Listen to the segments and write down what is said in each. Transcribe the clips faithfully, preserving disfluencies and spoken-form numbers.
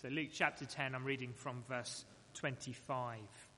So Luke chapter ten, I'm reading from verse twenty-five.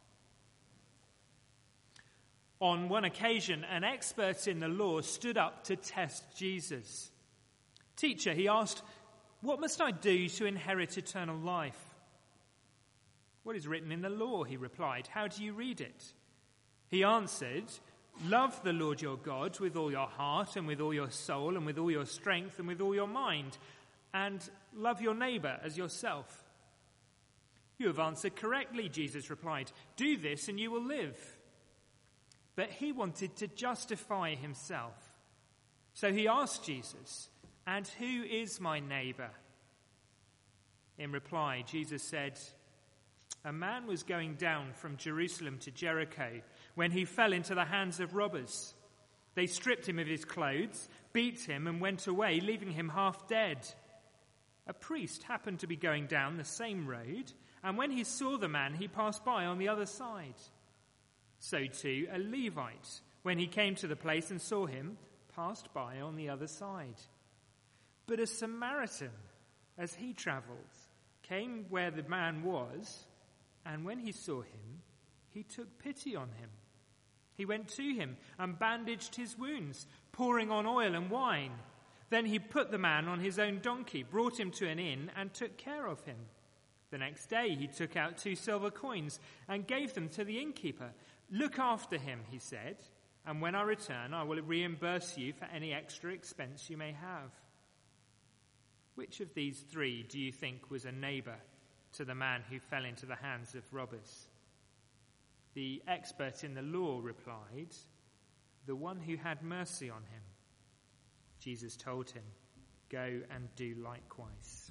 On one occasion, an expert in the law stood up to test Jesus. "Teacher," he asked, "what must I do to inherit eternal life?" "What is written in the law?" he replied. "How do you read it?" He answered, "Love the Lord your God with all your heart and with all your soul and with all your strength and with all your mind, and love your neighbor as yourself." "You have answered correctly," Jesus replied. "Do this and you will live." But he wanted to justify himself. So he asked Jesus, "And who is my neighbor?" In reply, Jesus said, "A man was going down from Jerusalem to Jericho when he fell into the hands of robbers. They stripped him of his clothes, beat him, and went away, leaving him half dead. A priest happened to be going down the same road, and when he saw the man, he passed by on the other side. So too a Levite, when he came to the place and saw him, passed by on the other side. But a Samaritan, as he traveled, came where the man was, and when he saw him, he took pity on him. He went to him and bandaged his wounds, pouring on oil and wine. Then he put the man on his own donkey, brought him to an inn, and took care of him. The next day he took out two silver coins and gave them to the innkeeper. 'Look after him,' he said, 'and when I return I will reimburse you for any extra expense you may have.' Which of these three do you think was a neighbor to the man who fell into the hands of robbers?" The expert in the law replied, "The one who had mercy on him." Jesus told him, "Go and do likewise."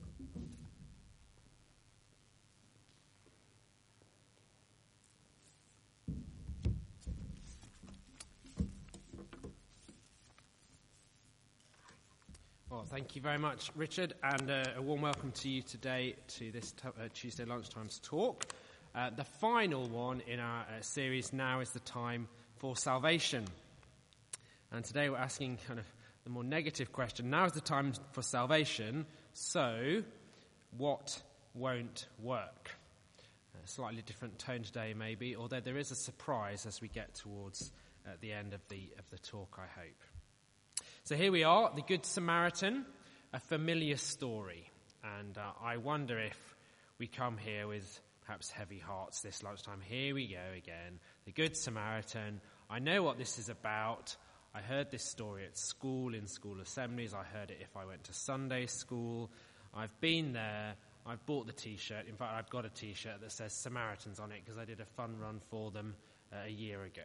Well, thank you very much, Richard, and uh, a warm welcome to you today to this t- uh, Tuesday Lunchtime's talk. Uh, the final one in our uh, series, Now is the Time for Salvation. And today we're asking kind of the more negative question. Now is the time for salvation, so what won't work? A slightly different tone today maybe, although there is a surprise as we get towards uh, the end of the of the talk, I hope. So here we are, the Good Samaritan, a familiar story. And uh, I wonder if we come here with perhaps heavy hearts this lunchtime. Here we go again, the Good Samaritan. I know what this is about. I heard this story at school, in school assemblies. I heard it if I went to Sunday school. I've been there. I've bought the T-shirt. In fact, I've got a T-shirt that says Samaritans on it because I did a fun run for them uh, a year ago.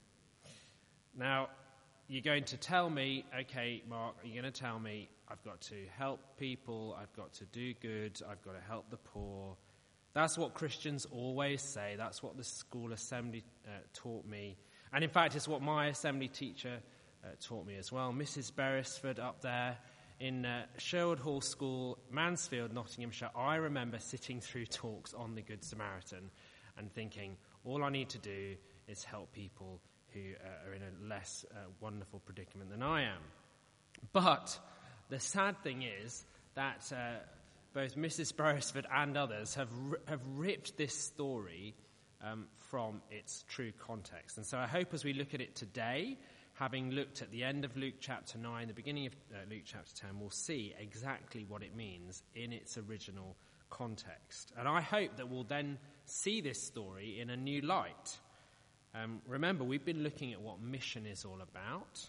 Now, you're going to tell me, okay, Mark, you're going to tell me I've got to help people, I've got to do good, I've got to help the poor. That's what Christians always say. That's what the school assembly uh, taught me. And in fact, it's what my assembly teacher uh, taught me as well. Missus Beresford up there in uh, Sherwood Hall School, Mansfield, Nottinghamshire. I remember sitting through talks on the Good Samaritan and thinking, all I need to do is help people who uh, are in a less uh, wonderful predicament than I am. But the sad thing is that uh, both Missus Beresford and others have r- have ripped this story um, from its true context. And so I hope as we look at it today, having looked at the end of Luke chapter nine, the beginning of uh, Luke chapter ten, we'll see exactly what it means in its original context. And I hope that we'll then see this story in a new light. Um, remember, we've been looking at what mission is all about,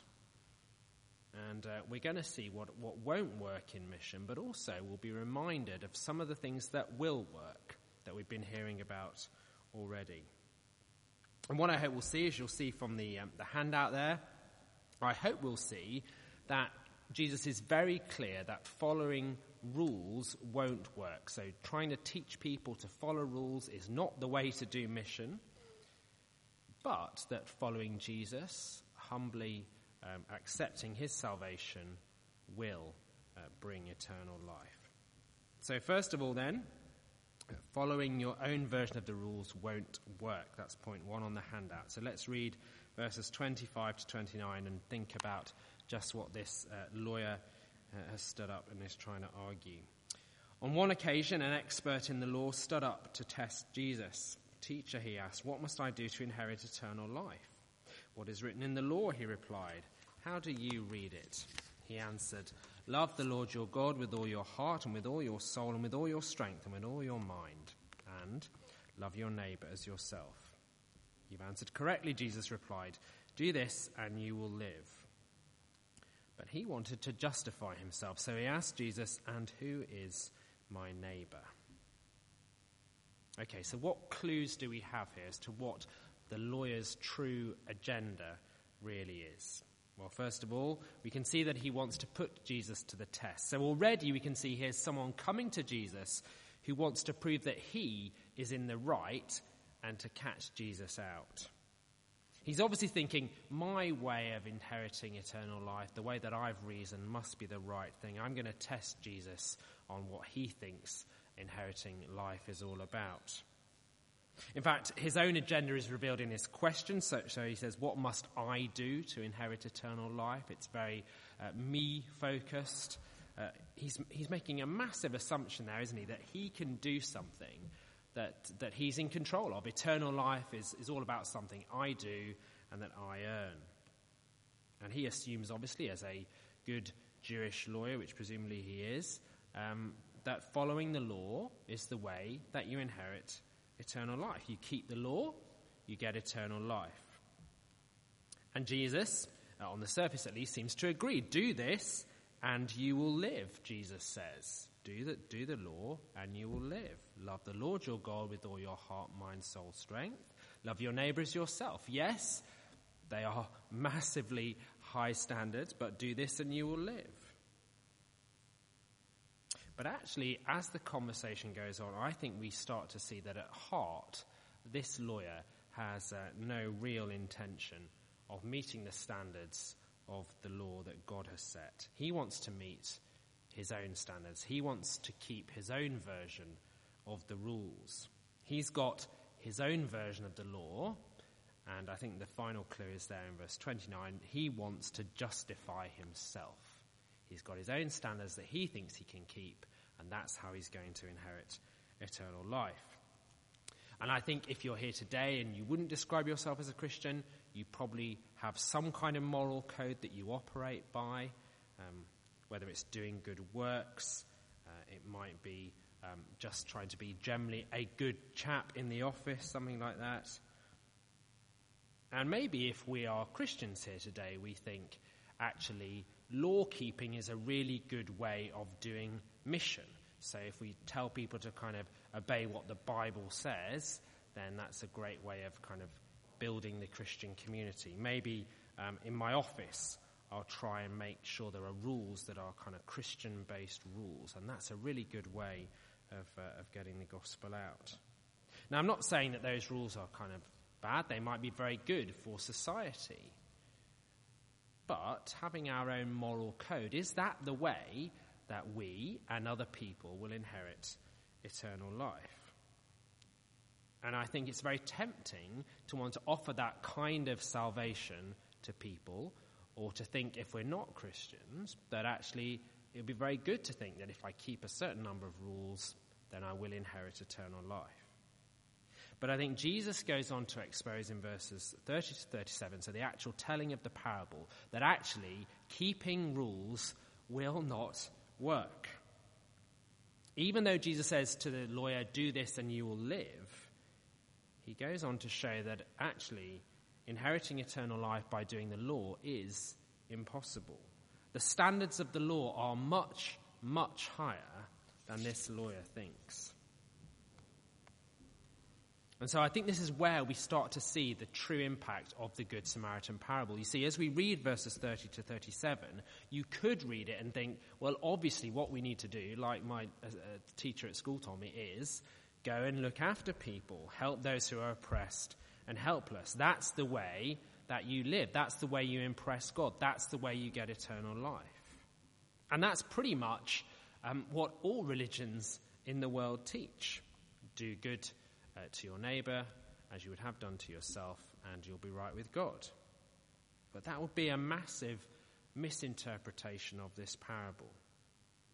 and uh, we're going to see what, what won't work in mission, but also we'll be reminded of some of the things that will work that we've been hearing about already. And what I hope we'll see is you'll see from the, um, the handout there, I hope we'll see that Jesus is very clear that following rules won't work. So trying to teach people to follow rules is not the way to do mission, but that following Jesus, humbly um, accepting his salvation, will uh, bring eternal life. So first of all then, following your own version of the rules won't work. That's point one on the handout. So let's read verses twenty-five to twenty-nine and think about just what this uh, lawyer uh, has stood up and is trying to argue. On one occasion, an expert in the law stood up to test Jesus. "Teacher," he asked, "what must I do to inherit eternal life?" "What is written in the law?" he replied. "How do you read it?" He answered, "Love the Lord your God with all your heart and with all your soul and with all your strength and with all your mind. And love your neighbor as yourself." "You've answered correctly," Jesus replied. "Do this and you will live." But he wanted to justify himself, so he asked Jesus, "And who is my neighbor?" Okay, so what clues do we have here as to what the lawyer's true agenda really is? Well, first of all, we can see that he wants to put Jesus to the test. So already we can see here's someone coming to Jesus who wants to prove that he is in the right and to catch Jesus out. He's obviously thinking, my way of inheriting eternal life, the way that I've reasoned, must be the right thing. I'm going to test Jesus on what he thinks inheriting life is all about. In fact, his own agenda is revealed in his question. So, so he says, "What must I do to inherit eternal life?" It's very uh, me-focused. Uh, he's, he's making a massive assumption there, isn't he, that he can do something that, that he's in control of. Eternal life is, is all about something I do and that I earn. And he assumes, obviously, as a good Jewish lawyer, which presumably he is, um, that following the law is the way that you inherit eternal life. You keep the law, you get eternal life. And Jesus, uh, on the surface at least, seems to agree. Do this and you will live, Jesus says. Do the, do the law and you will live. Love the Lord your God with all your heart, mind, soul, strength. Love your neighbor as yourself. Yes, they are massively high standards, but do this and you will live. But actually, as the conversation goes on, I think we start to see that at heart, this lawyer has uh, no real intention of meeting the standards of the law that God has set. He wants to meet his own standards. He wants to keep his own version of the rules. He's got his own version of the law, and I think the final clue is there in verse twenty-nine. He wants to justify himself. He's got his own standards that he thinks he can keep, and that's how he's going to inherit eternal life. And I think if you're here today and you wouldn't describe yourself as a Christian, you probably have some kind of moral code that you operate by, um, whether it's doing good works, uh, it might be um, just trying to be generally a good chap in the office, something like that. And maybe if we are Christians here today, we think, actually, law keeping is a really good way of doing mission. So if we tell people to kind of obey what the Bible says, then that's a great way of kind of building the Christian community. Maybe um, in my office, I'll try and make sure there are rules that are kind of Christian-based rules, and that's a really good way of, uh, of getting the gospel out. Now, I'm not saying that those rules are kind of bad. They might be very good for society. But having our own moral code, is that the way that we and other people will inherit eternal life? And I think it's very tempting to want to offer that kind of salvation to people, or to think if we're not Christians, that actually it would be very good to think that if I keep a certain number of rules, then I will inherit eternal life. But I think Jesus goes on to expose in verses thirty to thirty-seven, so the actual telling of the parable, that actually keeping rules will not work. Even though Jesus says to the lawyer, "Do this and you will live," he goes on to show that actually inheriting eternal life by doing the law is impossible. The standards of the law are much, much higher than this lawyer thinks. And so I think this is where we start to see the true impact of the Good Samaritan parable. You see, as we read verses thirty to thirty-seven, you could read it and think, well, obviously what we need to do, like my uh, teacher at school told me, is go and look after people, help those who are oppressed and helpless. That's the way that you live. That's the way you impress God. That's the way you get eternal life. And that's pretty much um, what all religions in the world teach. Do good Uh, to your neighbour as you would have done to yourself, and you'll be right with God. But that would be a massive misinterpretation of this parable.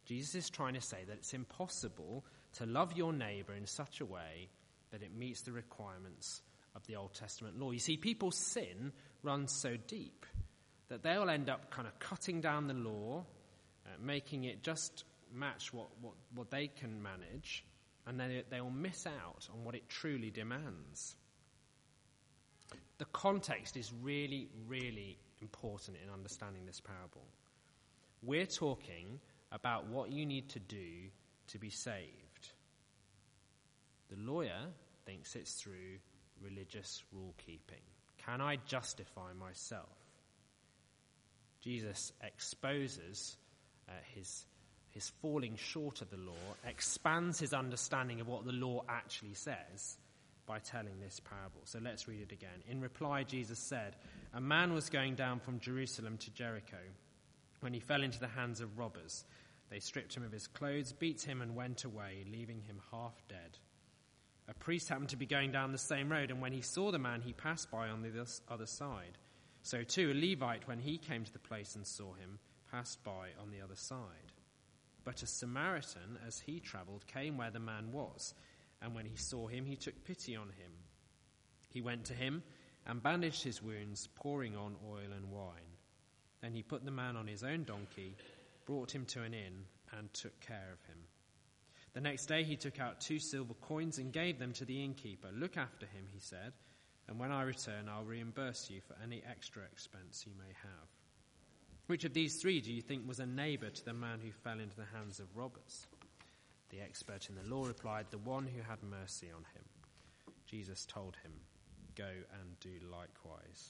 Jesus is trying to say that it's impossible to love your neighbour in such a way that it meets the requirements of the Old Testament law. You see, people's sin runs so deep that they'll end up kind of cutting down the law, uh, making it just match what, what, what they can manage, and then they will miss out on what it truly demands. The context is really, really important in understanding this parable. We're talking about what you need to do to be saved. The lawyer thinks it's through religious rule-keeping. Can I justify myself? Jesus exposes uh, his, his falling short of the law, expands his understanding of what the law actually says by telling this parable. So let's read it again. In reply, Jesus said, "A man was going down from Jerusalem to Jericho when he fell into the hands of robbers. They stripped him of his clothes, beat him, and went away, leaving him half dead. A priest happened to be going down the same road, and when he saw the man, he passed by on the other side. So too, a Levite, when he came to the place and saw him, passed by on the other side. But a Samaritan, as he travelled, came where the man was, and when he saw him, he took pity on him. He went to him and bandaged his wounds, pouring on oil and wine. Then he put the man on his own donkey, brought him to an inn, and took care of him. The next day he took out two silver coins and gave them to the innkeeper. 'Look after him,' he said, 'and when I return I'll reimburse you for any extra expense you may have.' Which of these three do you think was a neighbour to the man who fell into the hands of robbers?" The expert in the law replied, "The one who had mercy on him." Jesus told him, "Go and do likewise."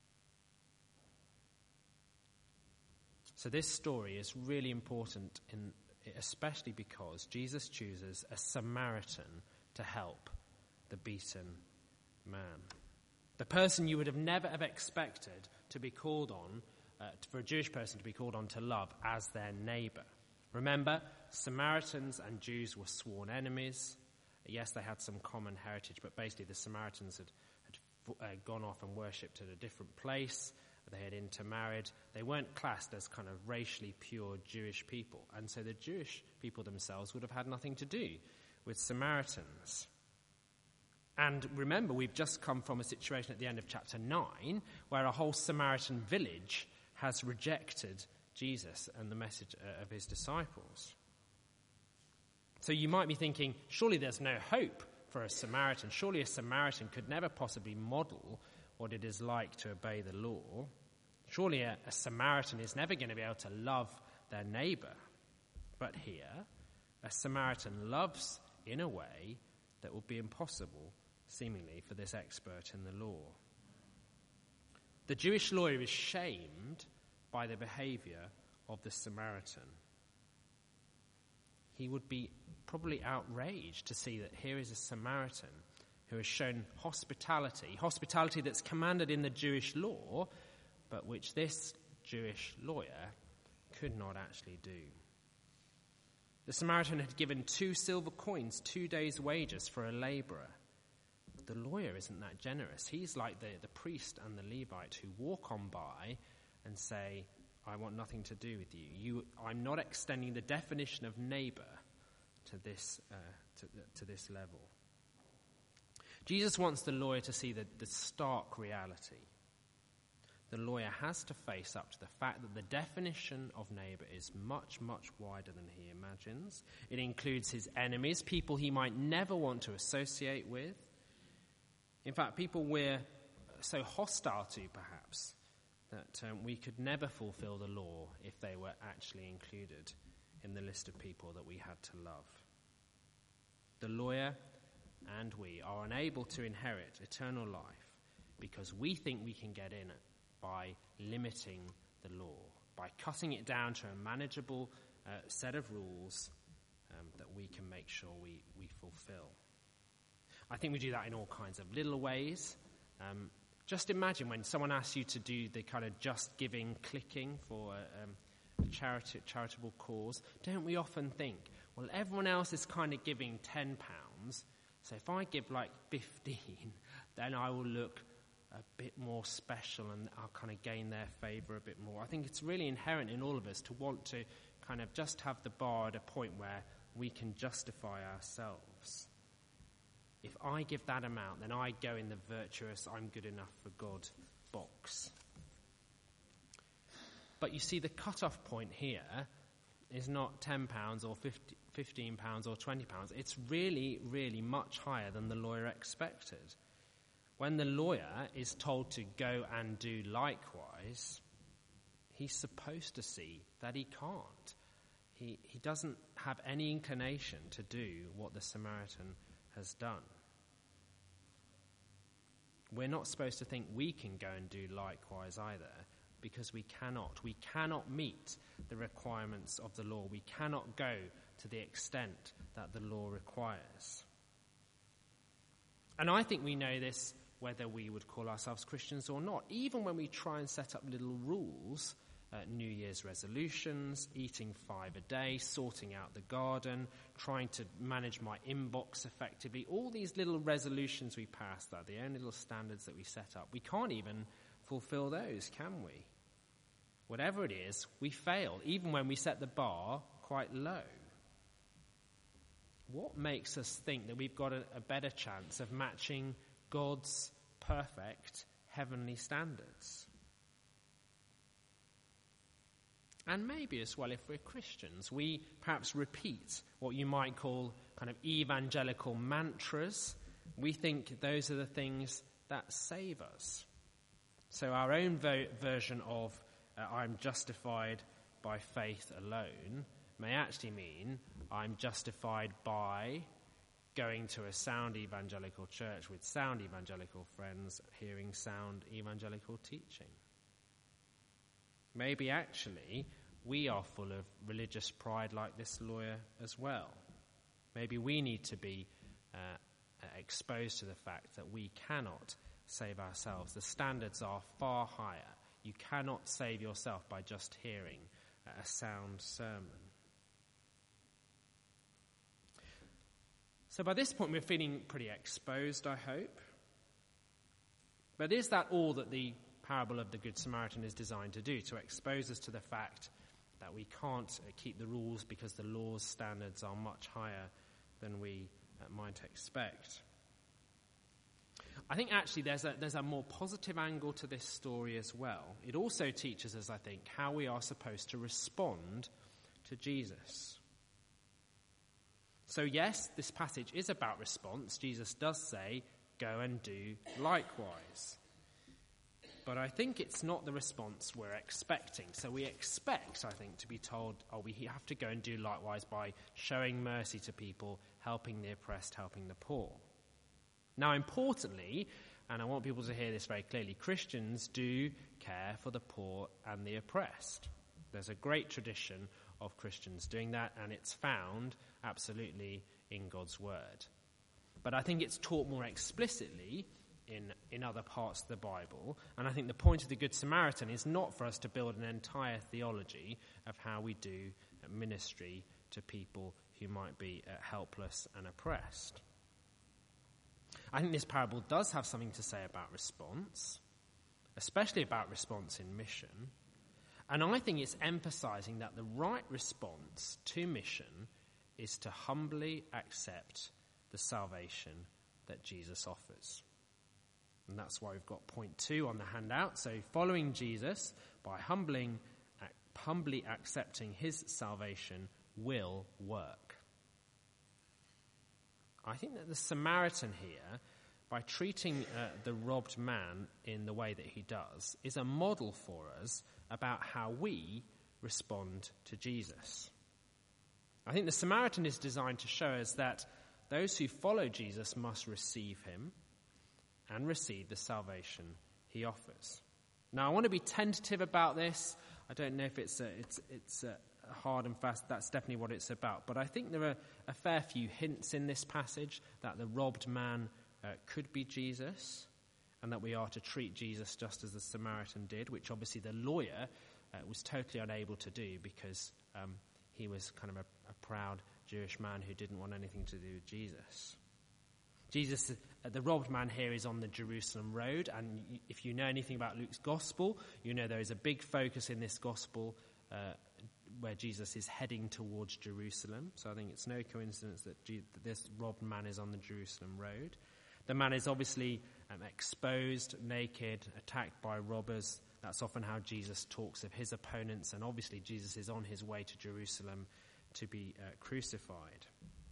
So this story is really important, in, especially because Jesus chooses a Samaritan to help the beaten man. The person you would have never have expected to be called on, uh, for a Jewish person to be called on to love as their neighbour. Remember, Samaritans and Jews were sworn enemies. Yes, they had some common heritage, but basically the Samaritans had, had uh, gone off and worshipped at a different place. They had intermarried. They weren't classed as kind of racially pure Jewish people. And so the Jewish people themselves would have had nothing to do with Samaritans. And remember, we've just come from a situation at the end of chapter nine where a whole Samaritan village has rejected Jesus and the message of his disciples. So you might be thinking, surely there's no hope for a Samaritan. Surely a Samaritan could never possibly model what it is like to obey the law. Surely a, a Samaritan is never going to be able to love their neighbour. But here, a Samaritan loves in a way that would be impossible, seemingly, for this expert in the law. The Jewish lawyer is shamed by the behaviour of the Samaritan. He would be probably outraged to see that here is a Samaritan who has shown hospitality, hospitality that's commanded in the Jewish law, but which this Jewish lawyer could not actually do. The Samaritan had given two silver coins, two days' wages for a labourer. The lawyer isn't that generous. He's like the, the priest and the Levite who walk on by and say, "I want nothing to do with you. you I'm not extending the definition of neighbour to this, uh, to, to this level." Jesus wants the lawyer to see the, the stark reality. The lawyer has to face up to the fact that the definition of neighbour is much, much wider than he imagines. It includes his enemies, people he might never want to associate with. In fact, people we're so hostile to, perhaps, that um, we could never fulfill the law if they were actually included in the list of people that we had to love. The lawyer and we are unable to inherit eternal life because we think we can get in it by limiting the law, by cutting it down to a manageable uh, set of rules um, that we can make sure we, we fulfill. I think we do that in all kinds of little ways. Um, just imagine when someone asks you to do the kind of just giving clicking for a, um, a charity, charitable cause. Don't we often think, well, everyone else is kind of giving ten pounds, so if I give like fifteen, then I will look a bit more special and I'll kind of gain their favour a bit more. I think it's really inherent in all of us to want to kind of just have the bar at a point where we can justify ourselves. If I give that amount, then I go in the virtuous, I'm good enough for God box. But you see, the cut-off point here is not ten pounds or fifty, fifteen pounds or twenty pounds. It's really, really much higher than the lawyer expected. When the lawyer is told to go and do likewise, he's supposed to see that he can't. He, he doesn't have any inclination to do what the Samaritan has done. We're not supposed to think we can go and do likewise either, because we cannot. We cannot meet the requirements of the law. We cannot go to the extent that the law requires. And I think we know this whether we would call ourselves Christians or not. Even when we try and set up little rules, uh, New Year's resolutions, eating five a day, sorting out the garden, trying to manage my inbox effectively, all these little resolutions we pass, that the only little standards that we set up, we can't even fulfill those, can we? Whatever it is, we fail, even when we set the bar quite low. What makes us think that we've got a, a better chance of matching God's perfect heavenly standards? And maybe as well, if we're Christians, we perhaps repeat what you might call kind of evangelical mantras. We think those are the things that save us. So our own vo- version of uh, I'm justified by faith alone may actually mean I'm justified by going to a sound evangelical church with sound evangelical friends, hearing sound evangelical teaching. Maybe actually we are full of religious pride like this lawyer as well. Maybe we need to be uh, exposed to the fact that we cannot save ourselves. The standards are far higher. You cannot save yourself by just hearing a sound sermon. So by this point we're feeling pretty exposed, I hope. But is that all that the parable of the Good Samaritan is designed to do? To expose us to the fact that we can't keep the rules because the law's standards are much higher than we might expect? I think actually there's a, there's a more positive angle to this story as well. It also teaches us, I think, how we are supposed to respond to Jesus. So yes, this passage is about response. Jesus does say, go and do likewise. But I think it's not the response we're expecting. So we expect, I think, to be told, oh, we have to go and do likewise by showing mercy to people, helping the oppressed, helping the poor. Now, importantly, and I want people to hear this very clearly, Christians do care for the poor and the oppressed. There's a great tradition of Christians doing that, and it's found absolutely in God's word. But I think it's taught more explicitly in, in other parts of the Bible, and I think the point of the Good Samaritan is not for us to build an entire theology of how we do ministry to people who might be uh, helpless and oppressed. I think this parable does have something to say about response, especially about response in mission. And I think it's emphasizing that the right response to mission is to humbly accept the salvation that Jesus offers. And that's why we've got point two on the handout. So following Jesus by humbling, humbly accepting his salvation will work. I think that the Samaritan here, by treating uh, the robbed man in the way that he does, is a model for us about how we respond to Jesus. I think the Samaritan is designed to show us that those who follow Jesus must receive him and receive the salvation he offers. Now, I want to be tentative about this. I don't know if it's a, it's it's a hard and fast. That's definitely what it's about. But I think there are a fair few hints in this passage that the robbed man uh, could be Jesus, and that we are to treat Jesus just as the Samaritan did, which obviously the lawyer uh, was totally unable to do because um, he was kind of a, a proud Jewish man who didn't want anything to do with Jesus. Jesus, uh, the robbed man here is on the Jerusalem road, and if you know anything about Luke's gospel, you know there is a big focus in this gospel uh, where Jesus is heading towards Jerusalem. So I think it's no coincidence that, G- that this robbed man is on the Jerusalem road. The man is obviously um, exposed, naked, attacked by robbers. That's often how Jesus talks of his opponents, and obviously Jesus is on his way to Jerusalem to be uh, crucified.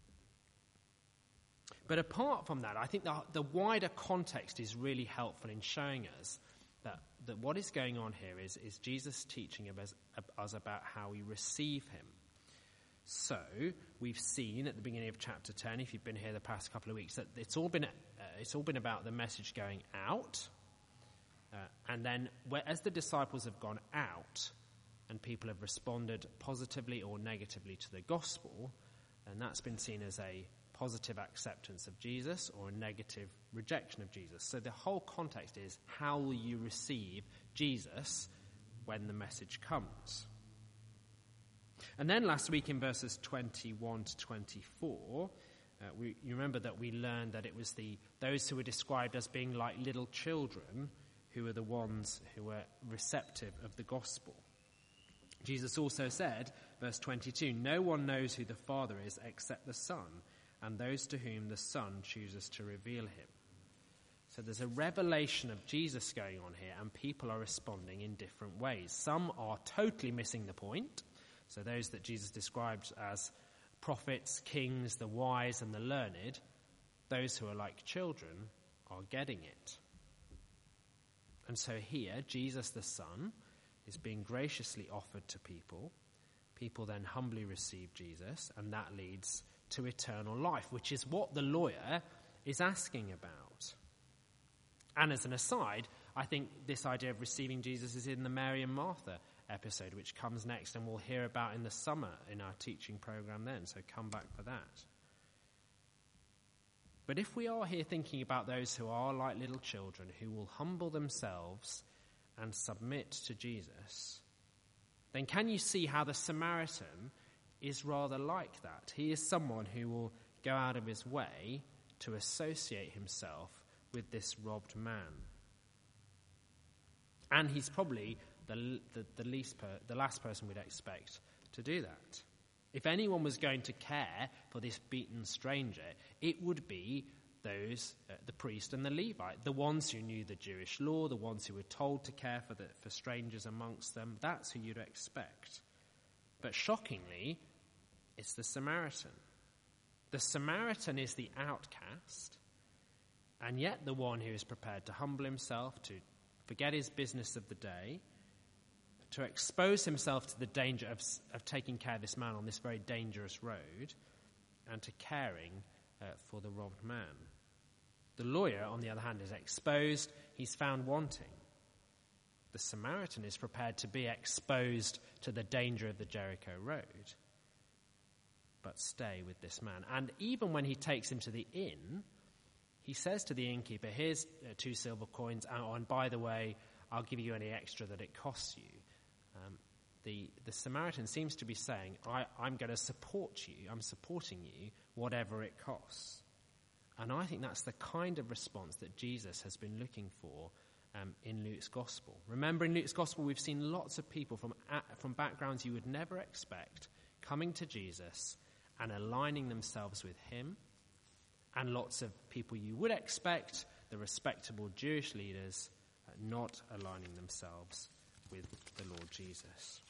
But apart from that, I think the, the wider context is really helpful in showing us that, that what is going on here is, is Jesus teaching us, us about how we receive him. So, we've seen at the beginning of chapter ten, if you've been here the past couple of weeks, that it's all been, uh, it's all been about the message going out. Uh, and then, where, as the disciples have gone out, and people have responded positively or negatively to the gospel, and that's been seen as a positive acceptance of Jesus or a negative rejection of Jesus. So the whole context is, how will you receive Jesus when the message comes? And then last week in verses twenty-one to twenty-four, uh, we, you remember that we learned that it was the those who were described as being like little children who were the ones who were receptive of the gospel. Jesus also said, verse twenty-two, "No one knows who the Father is except the Son, and those to whom the Son chooses to reveal him." So there's a revelation of Jesus going on here, and people are responding in different ways. Some are totally missing the point. So those that Jesus describes as prophets, kings, the wise and the learned, those who are like children are getting it. And so here, Jesus the Son is being graciously offered to people. People then humbly receive Jesus, and that leads to eternal life, which is what the lawyer is asking about. And as an aside, I think this idea of receiving Jesus is in the Mary and Martha episode, which comes next, and we'll hear about in the summer in our teaching program then, so come back for that. But if we are here thinking about those who are like little children, who will humble themselves and submit to Jesus, then can you see how the Samaritan is rather like that? He is someone who will go out of his way to associate himself with this robbed man. And he's probably the, the, the, least per, the last person we'd expect to do that. If anyone was going to care for this beaten stranger, it would be those, uh, the priest and the Levite, the ones who knew the Jewish law, the ones who were told to care for, the, for strangers amongst them. That's who you'd expect. But shockingly, it's the Samaritan. The Samaritan is the outcast, and yet the one who is prepared to humble himself, to forget his business of the day, to expose himself to the danger of, of taking care of this man on this very dangerous road, and to caring uh, for the robbed man. The lawyer, on the other hand, is exposed. He's found wanting. The Samaritan is prepared to be exposed to the danger of the Jericho road, but stay with this man. And even when he takes him to the inn, he says to the innkeeper, "Here's uh, two silver coins, oh, and by the way, I'll give you any extra that it costs you." Um, the, the Samaritan seems to be saying, I, I'm going to support you, I'm supporting you, whatever it costs. And I think that's the kind of response that Jesus has been looking for um, in Luke's Gospel. Remember, in Luke's Gospel, we've seen lots of people from, uh, from backgrounds you would never expect coming to Jesus and aligning themselves with him, and lots of people you would expect, the respectable Jewish leaders, uh, not aligning themselves with the Lord Jesus.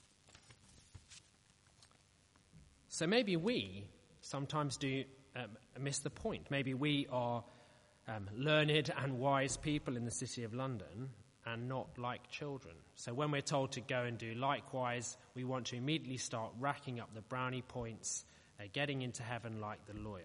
So maybe we sometimes do um, miss the point. Maybe we are um, learned and wise people in the city of London and not like children. So when we're told to go and do likewise, we want to immediately start racking up the brownie points, uh, getting into heaven like the lawyer.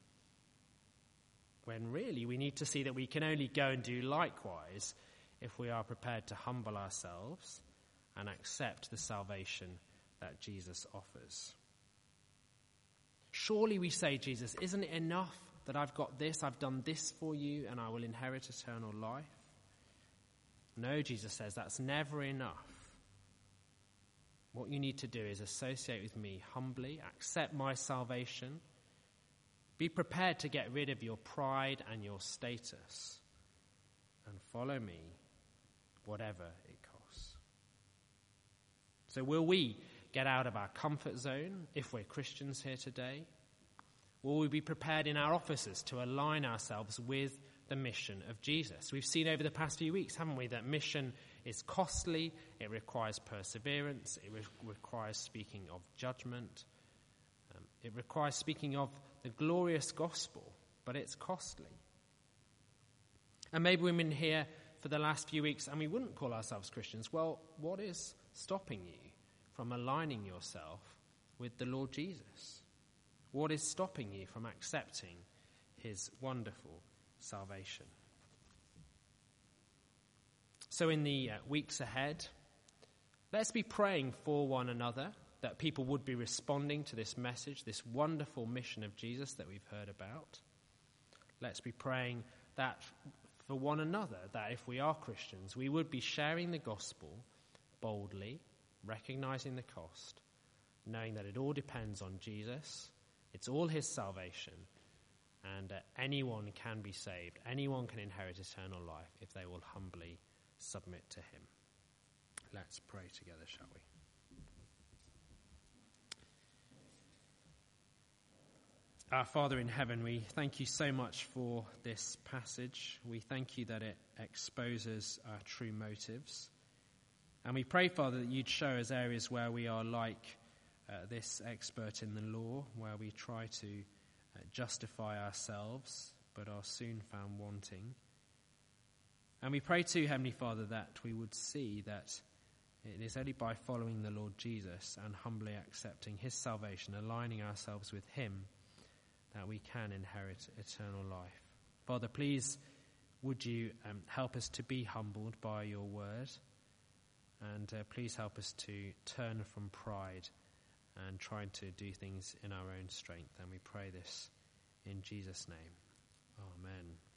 When really we need to see that we can only go and do likewise if we are prepared to humble ourselves and accept the salvation that Jesus offers. Surely we say, Jesus, isn't it enough that I've got this, I've done this for you, and I will inherit eternal life? No, Jesus says, that's never enough. What you need to do is associate with me humbly, accept my salvation, be prepared to get rid of your pride and your status, and follow me, whatever it costs. So will we get out of our comfort zone if we're Christians here today? Will we be prepared in our offices to align ourselves with the mission of Jesus? We've seen over the past few weeks, haven't we, that mission is costly, it requires perseverance, it re- requires speaking of judgment, um, it requires speaking of the glorious gospel, but it's costly. And maybe we've been here for the last few weeks and we wouldn't call ourselves Christians. Well, what is stopping you from aligning yourself with the Lord Jesus? What is stopping you from accepting his wonderful salvation? So in the uh, weeks ahead, let's be praying for one another, that people would be responding to this message, this wonderful mission of Jesus that we've heard about. Let's be praying that for one another, that if we are Christians, we would be sharing the gospel boldly, recognizing the cost, knowing that it all depends on Jesus, it's all his salvation, and uh, anyone can be saved, anyone can inherit eternal life if they will humbly submit to him. Let's pray together, shall we? Our Father in heaven, we thank you so much for this passage. We thank you that it exposes our true motives. And we pray, Father, that you'd show us areas where we are like uh, this expert in the law, where we try to uh, justify ourselves, but are soon found wanting. And we pray too, Heavenly Father, that we would see that it is only by following the Lord Jesus and humbly accepting his salvation, aligning ourselves with him, that we can inherit eternal life. Father, please would you um, help us to be humbled by your word, and uh, please help us to turn from pride and trying to do things in our own strength. And we pray this in Jesus' name. Amen.